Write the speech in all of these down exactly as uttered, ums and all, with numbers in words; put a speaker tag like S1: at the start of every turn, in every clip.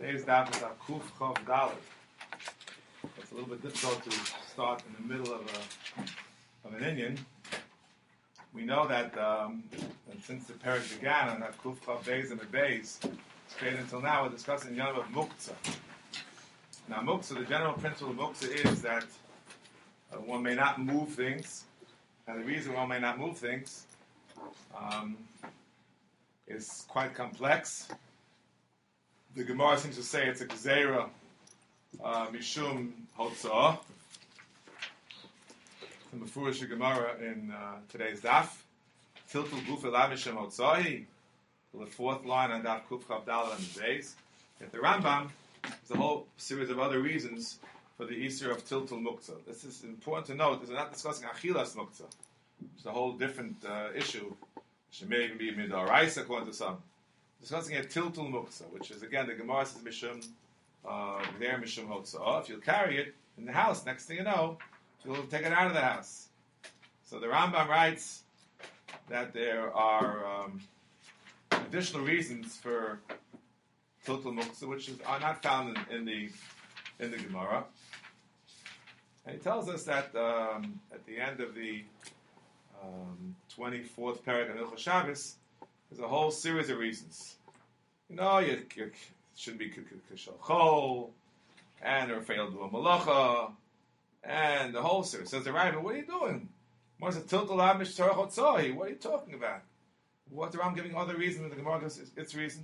S1: Today's daf is Kuf Chav Dalet. It's a little bit difficult to start in the middle of a of an Indian. We know that, um, that since the parak began on that Kuf Chav Beis and the Beis, straight until now, we're discussing the Yom of Muktzah. Now, Muktzah, the general principle of Muktzah is that uh, one may not move things, and the reason one may not move things um, is quite complex. The Gemara seems to say it's a Gzeira uh, Mishum Hotzah. From the Mefurish Gemara in uh, today's daf. Tiltul Guf Elav Mishum Hotzahi. The fourth line on daf Kuf Chav Dalet on the base. At the Rambam, there's a whole series of other reasons for the Easter of Tiltul Muktzah. This is important to note. This is not discussing Achilas Muktzah. It's a whole different uh, issue. It may even be Midaraisa according to some. Discussing a Tiltul Muktzah, which is again the Gemara says Mishum uh, there Mishum Hotzah. If you'll carry it in the house, next thing you know, you'll take it out of the house. So the Rambam writes that there are um, additional reasons for Tiltul Muktzah, which is, are not found in, in the in the Gemara. And he tells us that um, at the end of the um, twenty-fourth parak of Hilchos Shabbos, there's a whole series of reasons. You know, you, you shouldn't be kishal chol, and or failed to do a malacha, and the whole series. Says the Rambam, what are you doing? What are you talking about? What's the Rambam giving other reasons and the Gemara gives its reason?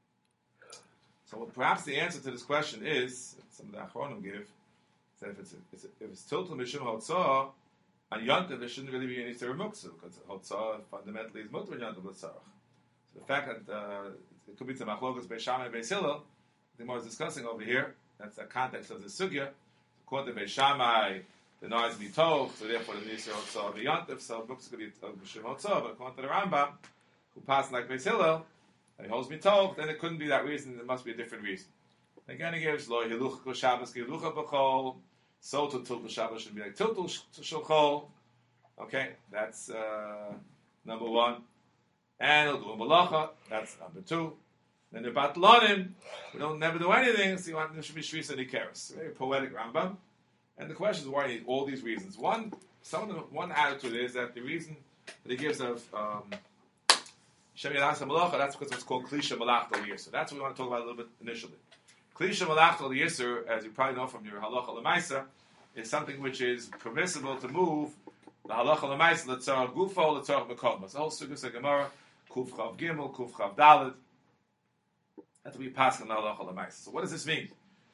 S1: So perhaps the answer to this question is, some of the Achronim give, that if it's, a, if it's tiltul mishum hotzah, on Yontav there shouldn't really be any Easter Muktzah, because hotzah fundamentally is mutter Yontav l'tzarach. So the fact that uh, it could be to machlokas Beis Shammai and Beis Hillel, the Gemara is discussing over here, that's the context of the sugya. According to Beis Shammai, the noise mitoch, so therefore the Easter hotzah of Yontav, so Muktzah could be mishum hotzah, but according to the Rambam, who passed like Beis Hillel, and he holds mitoch, then it couldn't be that reason, there must be a different reason. Again, he gives lo hiluch kol Shabbos ki hilucha b'chol, so to tiltul Shabbos should be like tiltul shulchol. Okay, that's uh, number one. And he'll do a malacha, that's number two. Then the batlonim, we don't never do anything, so you want, there should be shvisa nikeres. Very poetic Rambam. And the question is, why do you need all these reasons? One, some of the, one attitude is that the reason that he gives of um, Shem Yelasa Malacha, that's because it's called Klisha Malach Al Yisr. That's what we want to talk about a little bit initially. Klisha Malach Al Yisr, as you probably know from your Halacha L'Maisa, is something which is permissible to move the Halacha L'Maisa, L'Tzarach Gufo, L'Tzarach Mekom. It's the whole Sukkos HaGemara, Kuf Chav Gimel, Kuf Chav Dalet. That's what we pass on the Halacha L'Maisa. So what does this mean?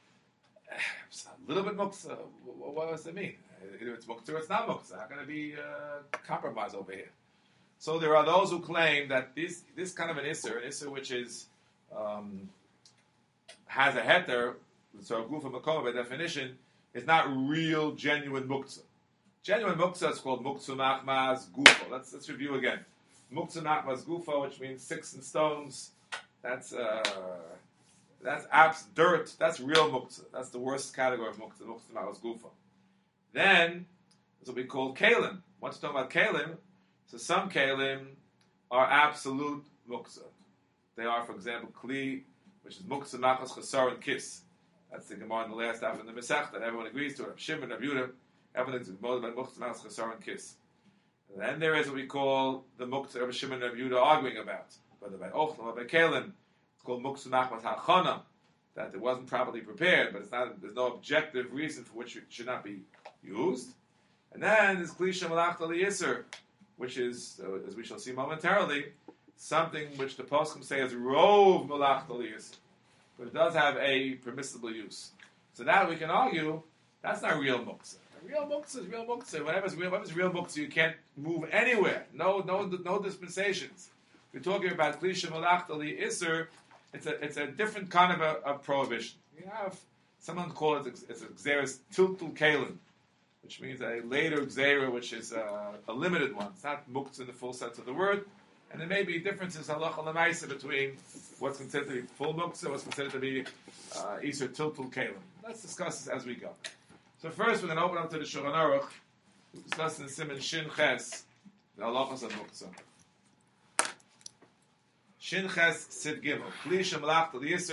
S1: It's a little bit Muktzah. What does it mean? Either it's Muktzah or it's not Muktzah. How can it be uh, compromised over here? So there are those who claim that this this kind of an Isser, an Isser which is um, has a heter, so Gufa Makom by definition, is not real, genuine Muktzah. Genuine Muktzah is called Muktzah Machmaz Gufa. Let's let's review again. Muktzah Machmaz Gufa, which means sticks and stones. That's uh, that's abs dirt. That's real Muktzah. That's the worst category of Muktzah. Muktzah Machmaz Gufa. Then there's what we call Kalim. Once you talk about Kalim, so some Kalim are absolute Muktzah. They are, for example, Kli, which is Muktzah Machas Chasar and Kiss. That's the Gemara in the last half of the Masech that everyone agrees to. Shimon, Rav Yehuda, everyone is motivated by Muktzah Machas Chasar and Kiss. And then there is what we call the Muktzah of Shimon and Rav Yehuda arguing about, whether by Ochlam or by Kalim. It's called Muktzah Machmas HaChana, that it wasn't properly prepared, but it's not. There's no objective reason for which it should not be used. And then there's Klisha Malach Al Yisr, which is, uh, as we shall see momentarily, something which the Poskim say is Rov Malach Al Yisr, but it does have a permissible use. So now we can argue that's not real Muktzah. Real Muktzah is real Muktzah. Whatever's real, whatever's real Muktzah, you can't move anywhere. No, no, no dispensations. If you're talking about Klisha Malach Al Yisr, it's a it's a different kind of a, a prohibition. You have someone call it it's a Xeris Tiltul Kalim, which means a later Xera, which is uh, a limited one. It's not Muktzah in the full sense of the word. And there may be differences halacha l'maisa between what's considered to be full Muktzah, what's considered to be uh, Isur Tiltul Kalim. Let's discuss this as we go. So first we're going to open up to the Shulchan Aruch, discuss in Siman Shin Ches, the halachas of Muktzah. Shin Ches Sid Gimel. Kli Shemalach Al Yisr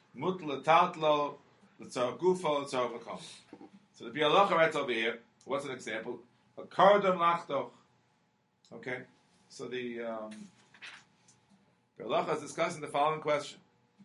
S1: mutla tatlo l'tzor gufo l'tzor v'kom. So the Bialacha writes over here. What's an example? A kardom lachtoch. Okay, so the um, Bialacha is discussing the following question.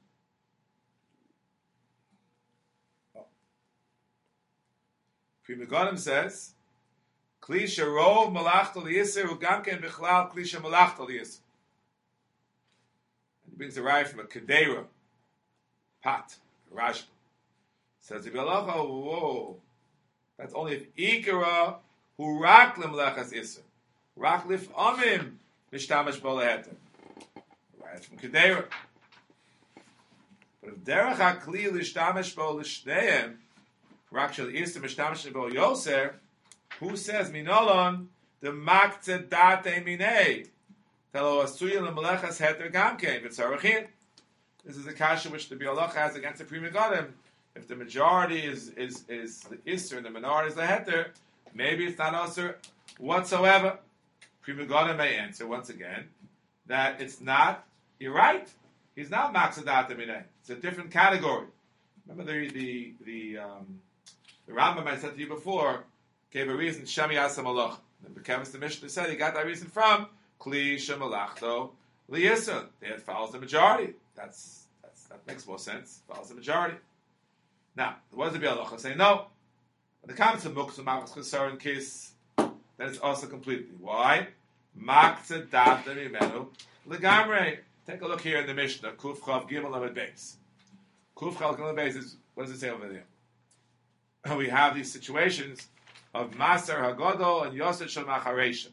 S1: Pri Megadim says, Kli sherov malachta liyisir ugamken bichlal kli shemalachta liyisir. And he brings a raya from a kedera pot, Rashba. Says the Bialacha, whoa, that's only if ikara hu rak lemlechas iser, rak lif amim mishtamash bolaheter. Raya from kedera. But if derech hakli lishtamash bo lishneim, rak shel iser mishtamash bo yoser. Who says minolon the makte date minei? Telo asuya lemelechas heter gamkein v'tzarachin. This is a kasha which the Bialacha has against the Pri Megadim. If the majority is is is the iser and the minority is the heter, maybe it's not iser whatsoever. Pri Megadim may answer once again that it's not. You're right. He's not makte date minei. It's a different category. Remember the the the um, the Rambam I said to you before. Gave a reason, Shemi Asa Malach. The Kevis the Mishnah said he got that reason from Kli Shemalachto Liyisa. It follows the majority. That's, that's that makes more sense. Follows the majority. Now, what does the Bialacha say? No. When it comes to Muktzah Machas Chesar and Kis, then it's also completely. Why? Maktzah Data Mimenu Legamre. Take a look here in the Mishnah. Kuf Chav Gimel Lamed Beis. Kuf Chav Gimel Beis is, what does it say over there? We have these situations of Maser Hagodol and Yosef Shel Macharesha. So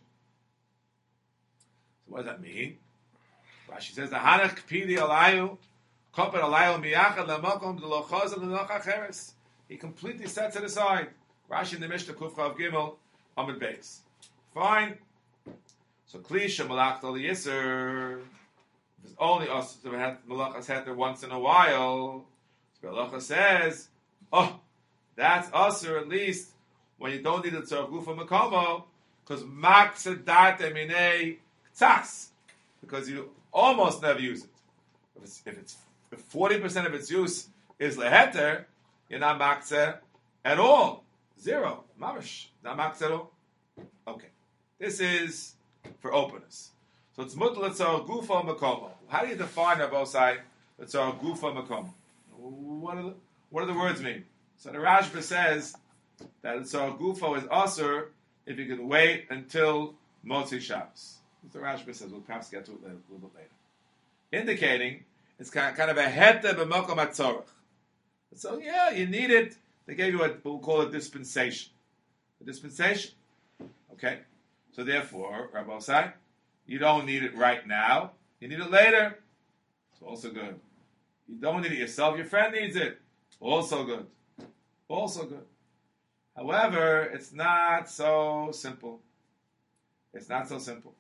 S1: what does that mean? Rashi says the Hanach Pidi Alayu Koper Alayu Miyachad Lamakom Delochaz Lenoch Acheres. He completely sets it aside. Rashi in the Mishnah Kuf Chav Gimel Amud Beis. Fine. So Klisha Malach Dol Yisr. There's only us to have Malachas Heter once in a while. So Bialacha says, oh, that's us or at least when you don't need the tzor gufa makomo, because makse date minei tzas, because you almost never use it. If it's, if it's if forty percent of its use is leheter, you're not makse at all. Zero. Mamish. Not makse at all. Okay. This is for openness. So it's mutal tzor gufa makomo. How do you define Rabosai the tzor gufa makomo? What are the what do the words mean? So the Rashba says that the tzor gufo is aser if you can wait until Motzi Shabbos. That's what Rashba says. We'll perhaps get to it later, a little bit later. Indicating it's kind of, kind of a hete b'makom hatzorach. So yeah, you need it. They gave you what we'll call a dispensation. A dispensation. Okay? So therefore, Rabbi Osai, you don't need it right now. You need it later. It's also good. You don't need it yourself. Your friend needs it. Also good. Also good. However, it's not so simple. It's not so simple.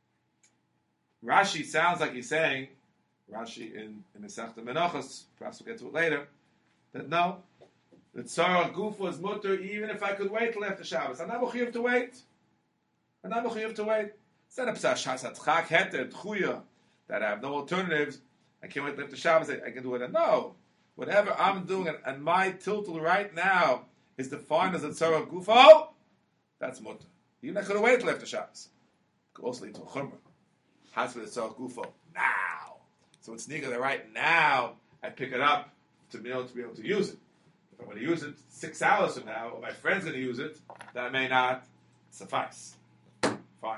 S1: Rashi sounds like he's saying, Rashi in, in Masechta Menachos, perhaps we'll get to it later, that no, the tzara gufa is mutter even if I could wait till after Shabbos. I'm not mechuyev to wait. I'm not mechuyev to wait. It's not a psach heter tchuya that I have no alternatives. I can't wait till after Shabbos. I, I can do it. No, whatever I'm doing and, and my tiltul right now is defined as a tzara gufa. That's mutter. Even I could have waited till after Shabbos. Could also lead to a chumrah. How's for the tzara gufa now? So it's nigga that right now I pick it up to be able to be able to use it. If I'm going to use it six hours from now, or my friend's going to use it, that may not suffice. Fine.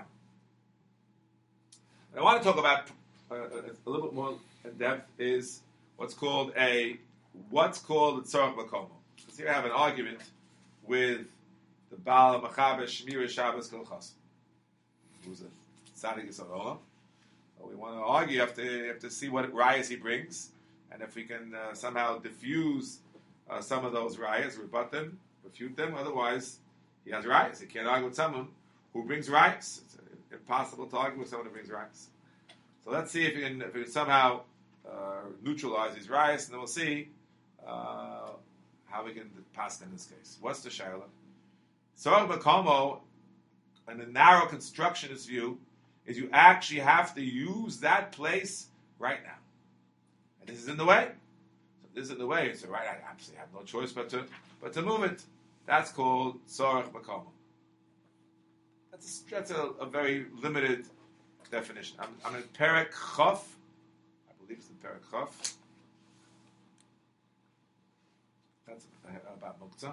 S1: What I want to talk about uh, a little bit more in depth is what's called a what's called a tzorach makomo. Because here I have an argument with the Baal Machaber Shmira Shabbos Kol Chas, who's a tzaddik yisod olam. We want to argue. You have to, you have to see what rayas he brings, and if we can uh, somehow diffuse uh, some of those rayas, rebut them, refute them. Otherwise, he has rayas. He can't argue with someone who brings rayas. It's impossible to argue with someone who brings rayas. So let's see if we can, if we can somehow uh, neutralize these rayas, and then we'll see uh, how we can pass in this case. What's the shayla? Tzorach makomo, in the narrow constructionist view, is you actually have to use that place right now. And this is in the way. So is in the way. So right, I absolutely have no choice but to but to move it. That's called tzorech makom. That's a, that's a, a very limited definition. I'm, I'm in Perek Chof. I believe it's in Perek Chof. That's about muktzah.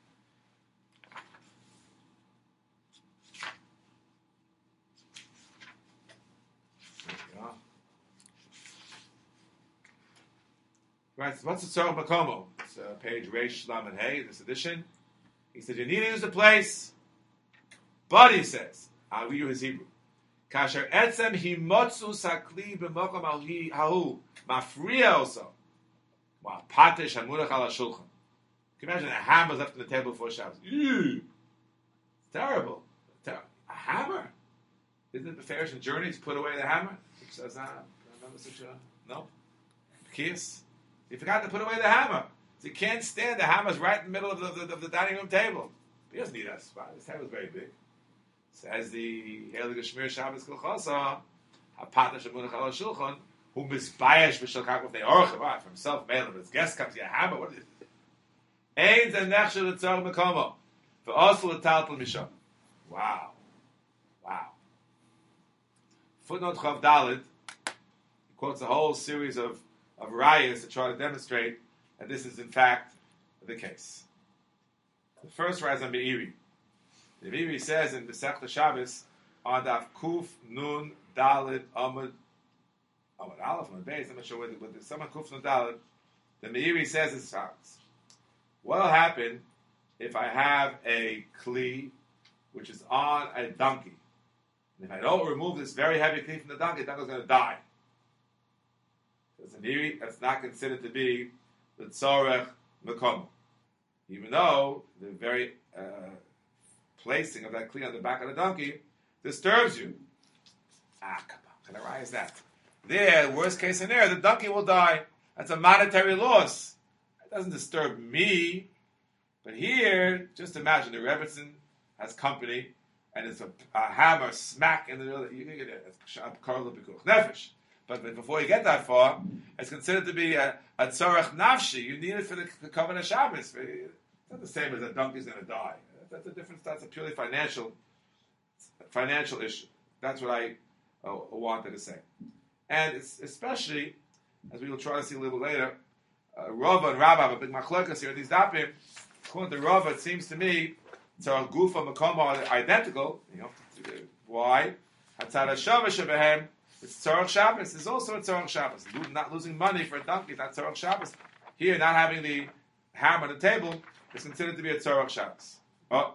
S1: Right, so what's the Tzorech Makomo? It's uh, page Reish Lamed Hey, this edition. He said, you need to use the place, but he says, I'll read you his Hebrew. Kasher etzem himotzu sakli b'mokom hahu mafriya also. Wa patish hamunach ala shulchan. Can you imagine a hammer left on the table before Shabbos? Ew! It's terrible. Ter- a hammer? Isn't it the Pharisees journeys put away the hammer? Says, uh, remember such a, no? Kiss? He forgot to put away the hammer. So you can't stand the hammer's right in the middle of the, of the dining room table. He doesn't need that spot. This table is very big. Says the Heilige Shmir Shabbos Kolchosa, Hapata Shamunach Ala Shulchan, who misbayash v'shalkak with the orcha, right? For himself, male, if his guest comes, you a hammer. What is it? Ein zeh nechshel l'tzorech mekomo, v'osel l'taltel misham. Wow. Wow. Footnote Chav Dalet, he quotes a whole series of of rayas to try to demonstrate that this is in fact the case. The first raya is on Meiri. The Meiri says in Masechta Shabbos on Daf Kuf Nun Dalet Amud Amud Aleph Amud Beis. I'm not sure whether with someone Kuf Nun Dalet. The Meiri says as follows: what will happen if I have a kli which is on a donkey? And if I don't remove this very heavy kli from the donkey, the donkey is going to die. As a Meiri, that's not considered to be the tzorech mekom, even though the very uh, placing of that kli on the back of the donkey disturbs you. Ah, come on, what kind of is that? There, worst case scenario, the donkey will die. That's a monetary loss. It doesn't disturb me. But here, just imagine the Rebbetzin has company, and it's a, a hammer smack in the middle. You can get it. Nefesh. But before you get that far, it's considered to be a, a tzorech nafshi. You need it for the, the covenant Shabbos. It's not the same as a donkey's going to die. That's a different. That's a purely financial, financial issue. That's what I uh, wanted to say. And it's especially, as we will try to see a little later, uh, Rava and Rabba have a big machlokas here. These dapim, according to Rava, it seems to me, tzorech gufa makom are identical. You know why? Hatzad hashava shebehem. It's tzorech Shabbos. It's also a tzorech Shabbos. Not losing money for a donkey, not tzorech Shabbos. Here, not having the hammer on the table is considered to be a tzorech Shabbos. Oh.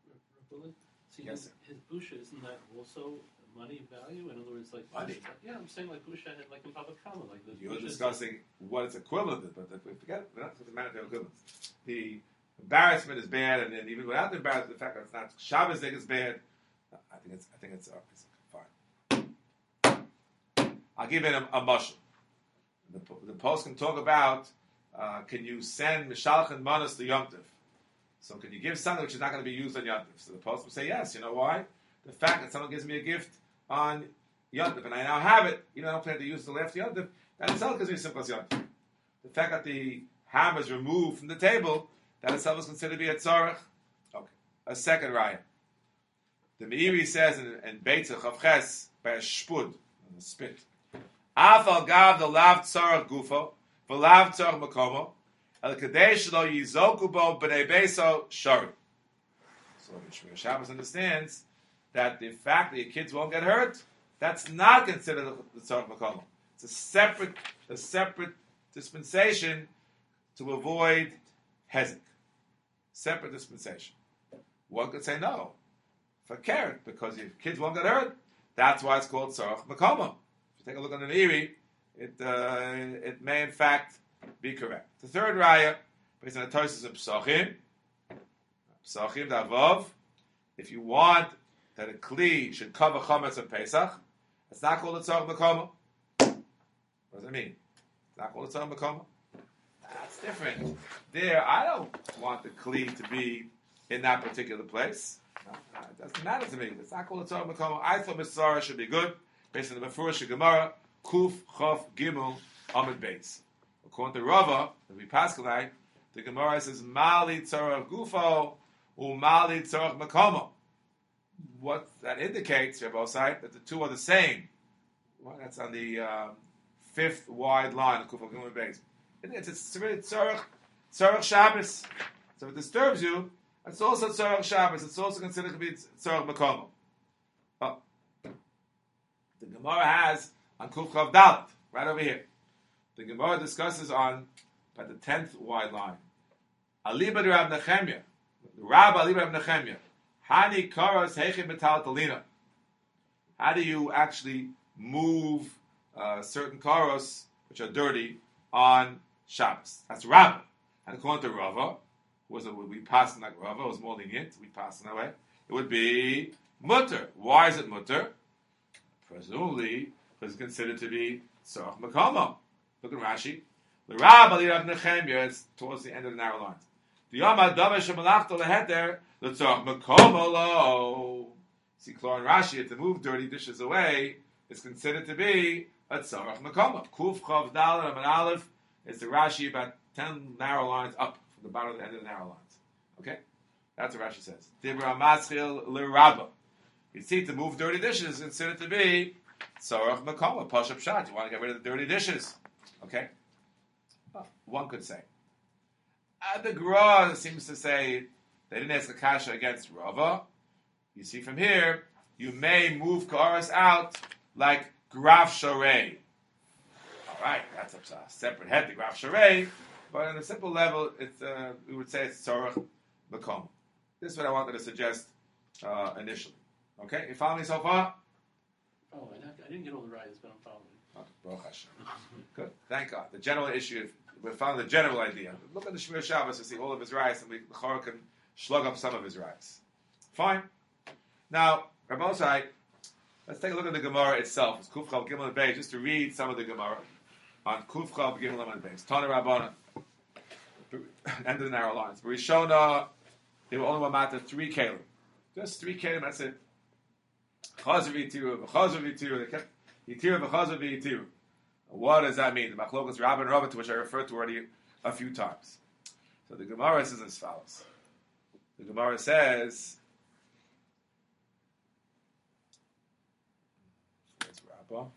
S2: See,
S1: Yes,
S2: his, his busha, isn't that also money value? In other words, like
S1: money.
S2: Yeah, I'm saying like busha, like in public common, like the
S1: You're
S2: busha
S1: discussing is, what it's equivalent to, but we forget we're not discussing monetary equivalence. The embarrassment is bad, and then even without the embarrassment, the fact that it's not Shabbos thing is bad. I think it's. I think it's. Uh, it's I'll give it a, a mushal. The, the post can talk about, uh, can you send Mishalach and Manas to Yom Tov? So can you give something which is not going to be used on Yom Tov? So the post will say yes. You know why? The fact that someone gives me a gift on Yom Tov and I now have it, even though I don't plan to use it till after Yom Tov, that itself gives me Simchas Yom Tov. The fact that the hammer is removed from the table, that itself is considered to be a tzorech. Okay. A second raya. The Meiri says in, in Beitzah Chavches, by a shpud, a spit, Afal gav the lav tzarech gufo, v'lav tzarech makomo, el kadesh lo yizoku bo b'nei beso shari. So Shmir Shabbos understands that the fact that your kids won't get hurt, that's not considered the tzarech makomo. It's a separate, a separate dispensation to avoid hezek. Separate dispensation. One could say no, for carrot, because your kids won't get hurt. That's why it's called tzarech makomo. Take a look on the Meiri, it uh, it may in fact be correct. The third raya, based on the Tosis of Psachim, Psachim Davav, if you want that a kli should cover chametz and Pesach, it's not called a tzarech makomo. What does it mean? It's not called a tzarech makomo. That's different. There, I don't want the kli to be in that particular place. No, no, it doesn't matter to me. It's not called a tzarech makomo. I thought Mitzvah should be good. Based on the Mefurish Gemara, Kuf Chof Gimel Amud Beis. According to Rava, the Paskalai, the Gemara says Mali Tzorach Gufo Umali Tzorach Makomo. What that indicates, Rabbi Osai, that the two are the same. Well, that's on the um, fifth wide line of Kufal Gimel Beis. It's it's really Tzorach Tzorach Shabbos. So if it disturbs you, it's also Tzorach Shabbos. It's also considered to be Tzorach Makomo. Oh. The Gemara has on Kuf Chav Dalet, right over here. The Gemara discusses on at the tenth wide line. Aliba de Rab Nechemia, the Rab Aliba Rab Nechemia. Hani karos heichim metal talina. How do you actually move uh, certain karos which are dirty on Shabbos? That's Rabbah. And according to Rava, was it would we pass like Rava? It was more lenient. We pass in that way. It would be mutter. Why is it mutter? Presumably, because it's considered to be tzorach makama. Look at Rashi. The Rab Aliba Rab Nechemia is towards the end of the narrow lines. The Yom Adama Shemalachto Leheter L'Tzorach Makomo Lo. See, Klor and Rashi, to move dirty dishes away is considered to be a Tzorach Makomo. Kuf Chav Dalet Amud Aleph is the Rashi about ten narrow lines up from the bottom of the end of the narrow lines. Okay, that's what Rashi says. Dibra Maschil LeRabba. You see, to move dirty dishes is considered to be Tzorach Makomo. Pashup Shat. You want to get rid of the dirty dishes. Okay, well, one could say. Uh, the Gra seems to say they didn't ask the kasha against Rava. You see from here, you may move Karas out like Graf Sharei. All right, that's a separate head, the Graf Sharei, but on a simple level, it's uh, we would say it's Tzorach Makom. This is what I wanted to suggest uh, initially. Okay, you follow me so far?
S2: Oh, I didn't get all the rights, but I'm following.
S1: Oh, Baruch Hashem. Good, thank God. The general issue, we found the general idea. Look at the Shmir Shabbos to see all of his rights, and we the Chorah can slug up some of his rights. Fine. Now, Rabbi Osai, let's take a look at the Gemara itself. It's Kuf Chav Gimel Beis, just to read some of the Gemara on Kuf Chav Gimel Beis. Tana Rabbana, end of the narrow lines. Rishona, they were only one matter, three kalim. Just three kalim, that's it. Chazav Yitiru, Chazav Yitiru, they kept Yitiru, Chazav Yitiru. What does that mean? The Machlokas Rabban and Rava, to which I referred to already a few times. So the Gemara says as follows. The Gemara says, where's Rabbah?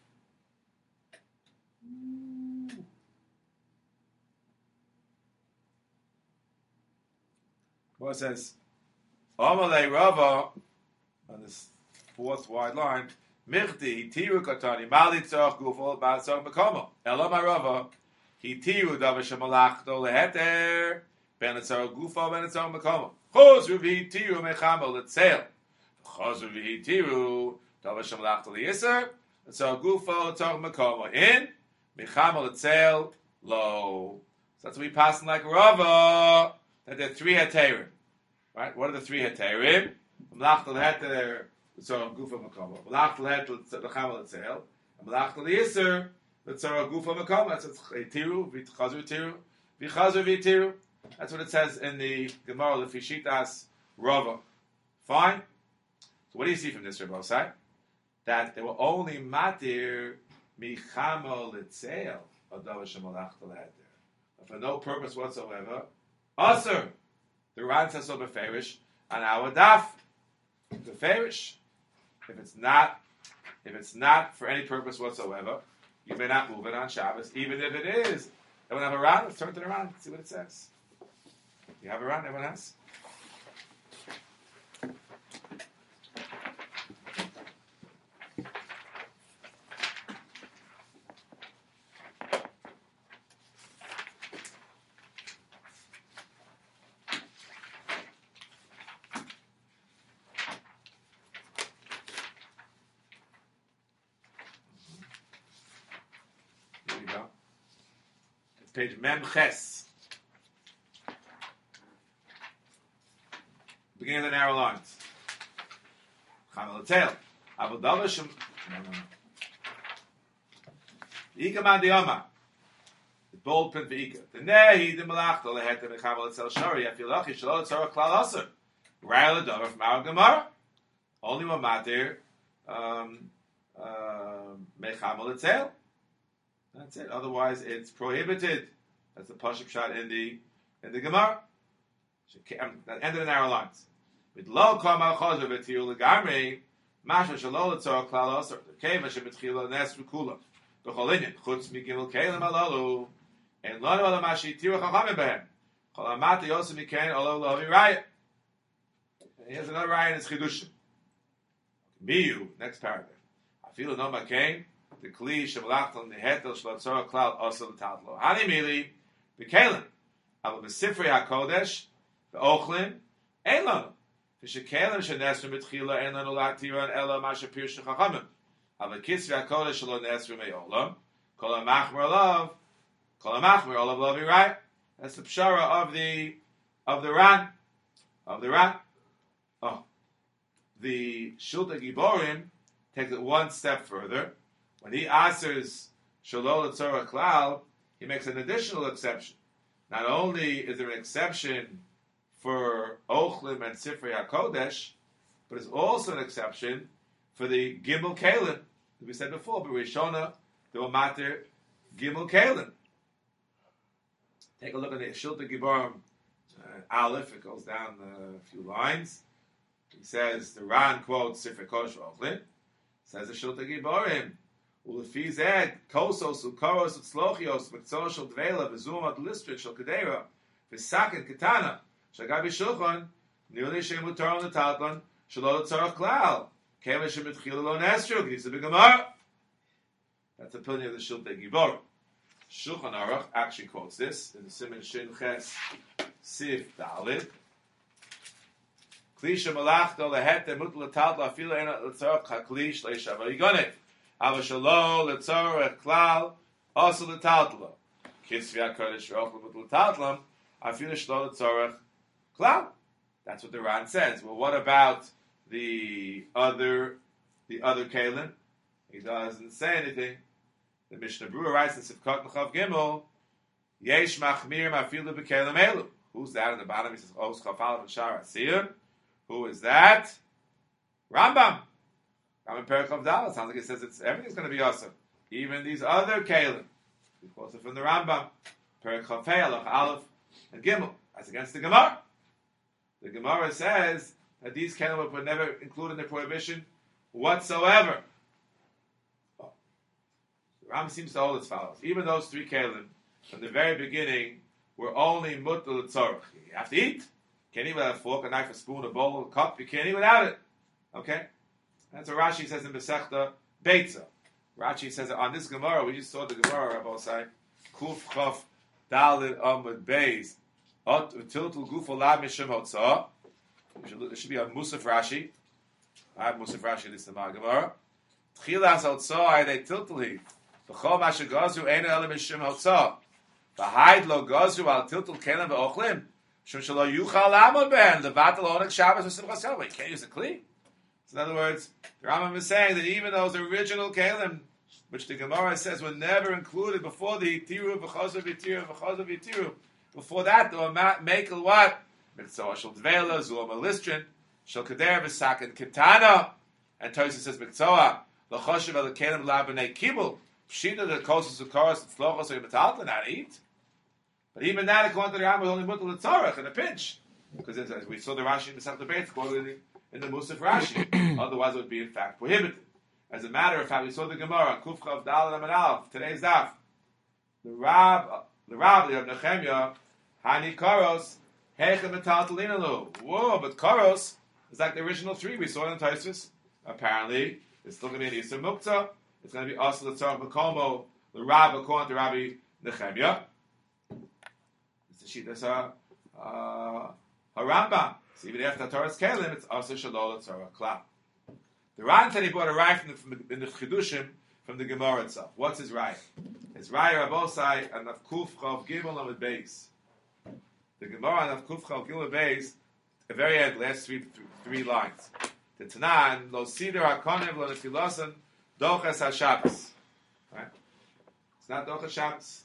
S1: Gemara says, Amalei Rava, on this fourth wide line, Mirti, Hitiru Katani, Mali Tzorach Gufo, Mali Tzorach Makomo. Ela Marava, Hitiru Davar Shemalach Do Leheter, Ben Tzorach Gufo, Ben Tzorach Makomo. Chosru V'Hitiru Mechamo L'Tzeil. Chosru V'Hitiru Davar Shemalach Do Lehiser, Tzorach Gufo, Tzorach Makomo. In, Mechamo L'Tzeil, Lo. So that's what we pass like Rava, that there are three Heterim. Right? What are the three Heterim? Malach Do Leheter, Tzorach Gufa Makoma. Malach Lehet L'Chama L'Tzeil. And Malach L'Yiser, Tzorach Gufa Makoma. That's Tiru, V'Chazur Tiru, V'Chazur V'Tiru. That's what it says in the Gemara L'Fishitas Rava. Fine? So what do you see from this, Rabbi Osai? That they were only Matir Michama L'Tzeil Adav Shemalach L'Heter. For no purpose whatsoever. Asur. The Ran says so beferish on our daf. Beferish. If it's not, if it's not for any purpose whatsoever, you may not move it on Shabbos. Even if it is, everyone have a round. Let's turn it around and see what it says. You have a round. Everyone has. Page Mem Ches. Beginning of the narrow lines. Chama L'Tzeil. Abu Davar Shem... No, no, no. Ika Man Diyama. The bold print for Ika. The Nehi the Malach to Leheter Mechama L'Tzeil Shari. Afilachi Shalom Tzorach Klal Aser. Raya L'Davar from our Gemara. Only one matter. Um, uh, Mechama L'Tzeil. That's it. Otherwise, it's prohibited. That's the Pashup shot in the in the Gemara. That ended in narrow lines. With low kama chazer v'tiyu legamri, masha shalol etzor klal osar keva shemitchila nes v'kula b'cholinyan chutz migimel kelim alalu and lanu ala mashi tiru chachamim behem chol amata yosem mikain olo lovi raya. Here's another raya in his chidushim. Miyu, next paragraph. Afilu no makain the kli shemalachton nehetel shlotzor klal osar l'tadlo hani mili b'kelim aber b'sifrei hakodesh b'ochlin ein lanu. V'shekelim shenesru mitchila ein lanu latiran ela masha pirush chachamim. Aber kisvei hakodesh shelo nesru me'olam kol ha'machmer olav kol ha'machmer olav lo v'ray. That's the pshara of the of the Ran of the Ran. Oh, the Shulta Giborim takes it one step further. When he answers Shalol Tzorah Klal, he makes an additional exception. Not only is there an exception for Ochlim and Sifrei HaKodesh, but it's also an exception for the Gimel Kalim, as we said before, but Rishona, the Mater Gimel Kalim. Take a look at the Shulta Giborim uh, Aleph, it goes down a few lines. He says, the Ran quotes Sifrei Kodesh Ochlim, says the Shulta Giborim, Ulefi zed, kosos, ukoros, utzlochios, mektzor shel dvela, v'zum ad listrit shel kedera, v'saken ketana, shagabi shulchan, nirli shem utar on the tatlan, shalol tzarach klal, kevin shem etchila lo nesru, g'disa b'gamar. That's the opinion of the Shulta Giborim. Shulchan Aruch actually quotes this in the Siman Shin Ches Sif Dalit. Klisha malachto lehete mutal tatla afila ena l'tzarach haklish leishavar yigonev. Avashalo letzorech klal also letatla. Kisvia kodesh rochel mutal tatlam afila shlo letzorech klal. That's what the Ran says. Well, what about the other the other kalim? He doesn't say anything. The Mishnah Berurah writes in Sivkot Nechav Gimel, Yesh machmir mafilu b'kelim elu. Who's that at the bottom? He says, Os chafal v'shar asiyur. Who is that? Rambam. Rambam Perikov Dalet. Sounds like it says it's everything's going to be awesome. Even these other kalim. We quote it from the Rambam. Perikov Hey, Alach Aleph, and Gimel. That's against the Gemara. The Gemara says that these kalim were never included in the prohibition whatsoever. Ram seems to hold as follows. Even those three kalim, from the very beginning, were only mutal tzorach. You have to eat. Can't eat without a fork, a knife, a spoon, a bowl, a cup. You can't eat without it. Okay? That's what Rashi says in Besechta Beitza. Rashi says that on this Gemara, we just saw the Gemara, Rabbi say, Kuf Chaf Dalid Amud Beis Tiltul Gufo Lab Mishim Hotzah. It should be on Musaf Rashi. I have Musaf Rashi, this is the Gemara. Tchilas Hotzah, they tiltul V'chol masha gazu eina ele mishim hotzah. V'haid lo gazu al tiltul kelim v'ochlim. Shum shelo yuchal lamod ben. Levatel onek Shabbos v'simchas yom. You can't use a kli. So in other words, the Rambam is saying that even those original kelim, which the Gemara says were never included before the Yitiru, v'chazav Yitiru, v'chazav Yitiru, before that, they were makel what? Mitzvah shel dvela, zulam alistrin, shel kader v'saken kitana. And Tosis says, Mitzvah, l'choshev el kelim labnei kibul. Pshita the closest of course, it's lochos so you metal not eat. But even that, according to the Rambam, was only mutal tzarech in a pinch, because as we saw the Rashi in the Masechta Beitza quoted in the Musaf Rashi. Otherwise, it would be in fact prohibited. As a matter of fact, we saw the Gemara Kuf Chav Daled Amud Aleph today's daf. The Rab, the Rabbi of Nechemya, Hani Koros Hechem Metal Talinalu. Whoa, but Koros is like the original three we saw in Taisus. Apparently, it's still going to be an Yisur Muktzah. It's going to be also the Tzarech Makomo, the Rab, according to Rabbi Nechemya. It's the Shittas uh, Harambam. So even after the Torah's Kelim, it's also Shalol Tzarech Klal. The Ran said he brought a raya from the, from the, in the Chidushim from the Gemara itself. What's his raya? His raya Rabosai and Kuf Chav Gimel Amud Beis. The Gemara and Kuf Chav Gimel Beis, the very end, last three three lines. The Tanan Lo Sider Hakonev Lo Nefilosan Dochas HaShabbos. Right? It's not Dochas Shabbos.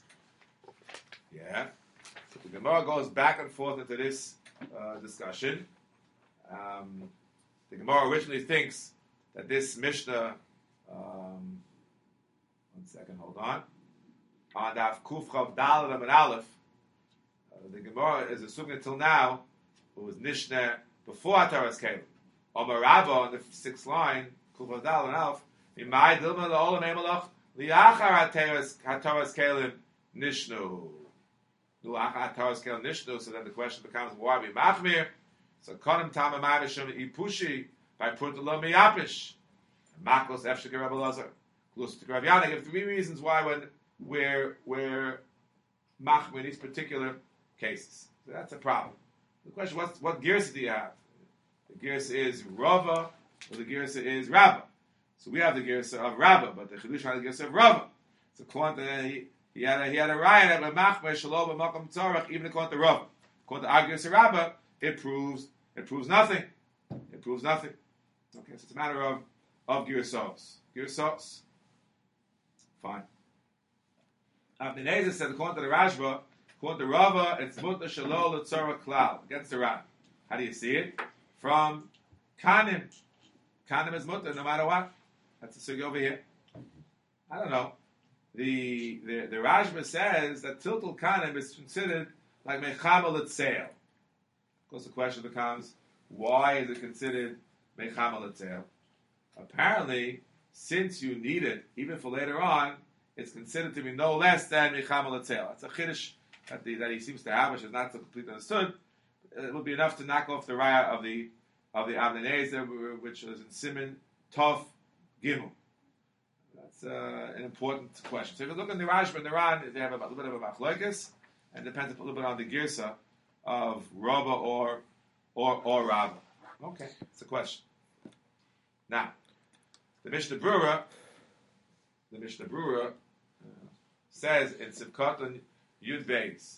S1: Yeah. So the Gemara goes back and forth into this uh, discussion. Um, the Gemara originally thinks that this Mishnah, um, one second, hold on. on Daf Kuf Chav Daled and Aleph. Uh, the Gemara is assuming until now it was Nishner before Hataras Kelim. Omar Rava on the sixth line, Kuf Chav Daled and Aleph. Imai Dilma LaOlam Emelach Liachar Hataras Kelim Nishnu. Liachar Hataras Kelim Nishnu. So then the question becomes, why be Machmir? So Konim Tama Mavishim Ipushi by Purtala Miyapish. Maklos Efshik Rebbe Lazar. Close to Rav Yana. Give three reasons why when we're we're machmir in these particular cases. So that's a problem. The question: What what girsa do you have? The girsa is Rava, or the girsa is Rabba. So we have the girsa of Rabba, but the Chidush had the girsa of Rava. So according to he, he had a he had a riot of machmir shalom b'makom tzarach, even according to Rava. According to our girsa Rabba, it proves it proves nothing. It proves nothing. Okay, so it's a matter of of girsos. Girsos. Fine. Ibn Ezra said, according to the Rashba, according to Rava, it's mutter shalol l'tzorah klal against the Ran. How do you see it? From kanim. Kanim is mutter, no matter what. That's the sugi over here. I don't know. The the, the Rashba says that tiltul kanim is considered like mechama l'tzeil. Of course, the question becomes, why is it considered mechama l'tzeil? Apparently, since you need it, even for later on, it's considered to be no less than Mechama L'Tzeil. It's a chiddush that, the, that he seems to have, which is not so completely understood. It would be enough to knock off the raya of the of the Avnei Nezer, which is in Siman Tov Gimel. That's uh, an important question. So if you look in the Rashba and the Ran, they have a little bit of a machlokes, and depends a little bit on the girsa of Rabba or or or Rabba. Okay, it's a question. Now, the Mishnah Brura, the Mishnah Brura uh, says in Sivkot Yud Beis,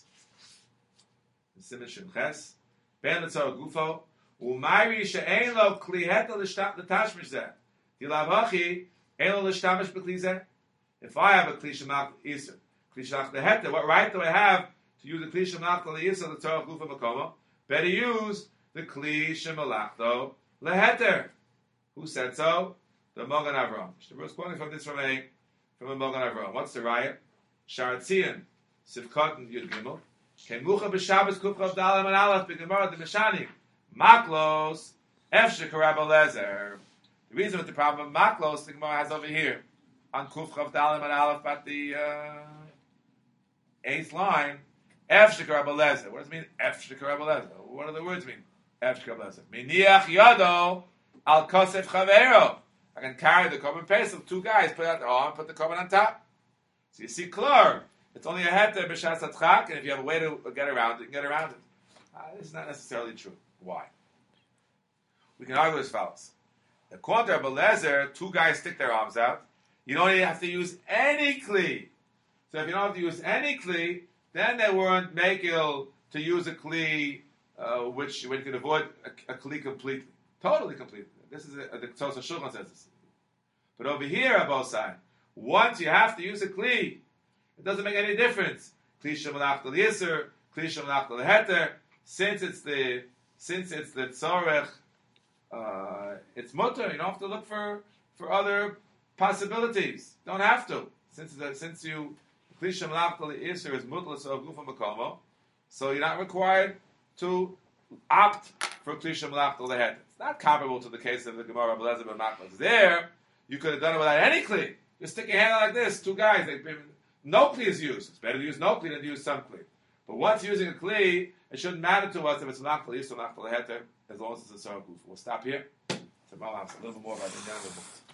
S1: in Siman Shin Ches, Ben L'Tzor Gufo, Umayri she'ein lo kli heta l'tashmish zeh, Dilav hachi ein lo l'shtamish b'kli zeh. If I have a kli shemach iser, kli shemach leheta, what right do I have to use a kli shemach l'iser l'tzor Gufo Makoma? Better use the kli shemalachto leheter. Who said so? The Mogan Avram. The Bruce quoting from this from a from a Mogan Avram. What's the riot? Sharatzian, Sivkot and Yud Gimel. Kemucha b'Shabbos Kufchav Dalam and Aleph b'Gemara the Meshani. Maklos Efshek Rabbi Lezer. The reason with the problem of Maklos the Gemara has over here on Kufchav Dalam and Aleph at the uh, eighth line. Efshek Rabbi Lezer. What does it mean? Efshek Rabbi Lezer. What do the words mean? Efshek Rabbi Lezer. Miniach Yado Al Kosef Chavero. I can carry the korban pesach. Two guys put out the arm, put the korban on top. So you see, clear. It's only a heter b'shas atchak, and if you have a way to get around it, you can get around it. Uh, this is not necessarily true. Why? We can argue as follows. According to Rabbi Lezer, two guys stick their arms out. You don't even have to use any kli. So if you don't have to use any kli, then they weren't makil to use a kli uh, which when you can avoid a, a kli completely, totally completely. This is a, a, the Tosafos Shulchan says this. But over here, Abosai, once you have to use a kli, it doesn't make any difference. Kli shemalach to l'yiser, kli shemalach to l'heter. Since it's the since it's the tzorech, uh, it's mutter. You don't have to look for, for other possibilities. Don't have to. Since the, since you kli shemalach to l'yiser is mutter so gufa makomo, so you're not required to opt for kli shemalach to l'heter. It's not comparable to the case of the Gemara of Lezer ben Maklos. There, you could have done it without any kli. You stick your hand out like this. Two guys, they, no kli is used. It's better to use no kli than to use some kli. But once using a kli, it shouldn't matter to us if it's not kli, so not kli heter, as long as it's a sarah goof. We'll stop here. Tomorrow I'll have a little more about the end of the book.